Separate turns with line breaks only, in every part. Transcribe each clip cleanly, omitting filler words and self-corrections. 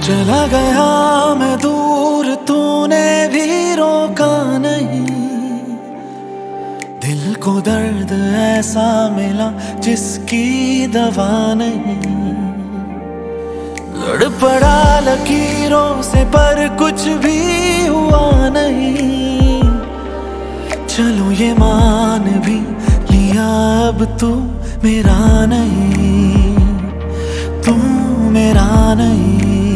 चला गया मैं दूर, तूने भी रोका नहीं। दिल को दर्द ऐसा मिला जिसकी दवा नहीं। लड़ पड़ा लकीरों से पर कुछ भी हुआ नहीं। चलो ये मान भी लिया अब तू मेरा नहीं, तू मेरा नहीं।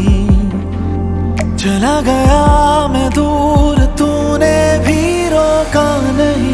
चला गया मैं दूर, तूने भी रोका नहीं।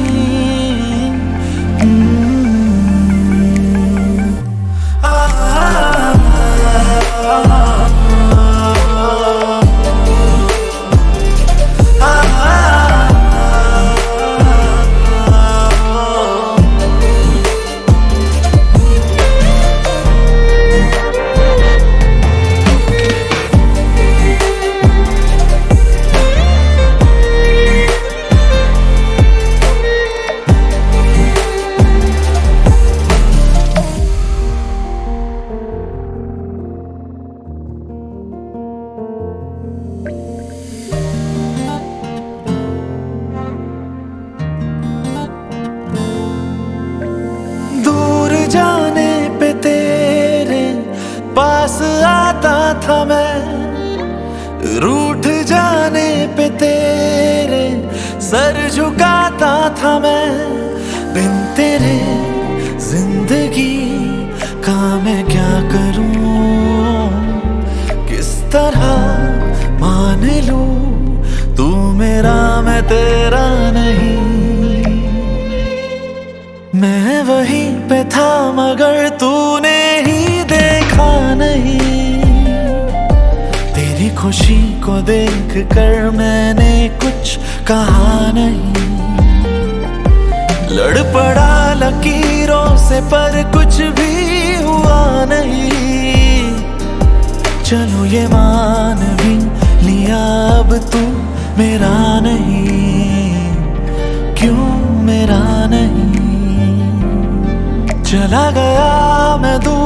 जाने पे तेरे पास आता था मैं, रूठ जाने पे तेरे सर झुकाता था मैं। बिन तेरे जिंदगी का मैं क्या करूं, किस तरह मान लूं तू मेरा मैं तेरा नहीं। मैं वहीं पे था मगर तूने ही देखा नहीं। तेरी खुशी को देख कर मैंने कुछ कहा नहीं। लड़ पड़ा लकीरों से पर कुछ भी हुआ नहीं। चलो ये मान भी लिया अब तू मेरा नहीं, क्यों मेरा नहीं। चला गया मैं दूर,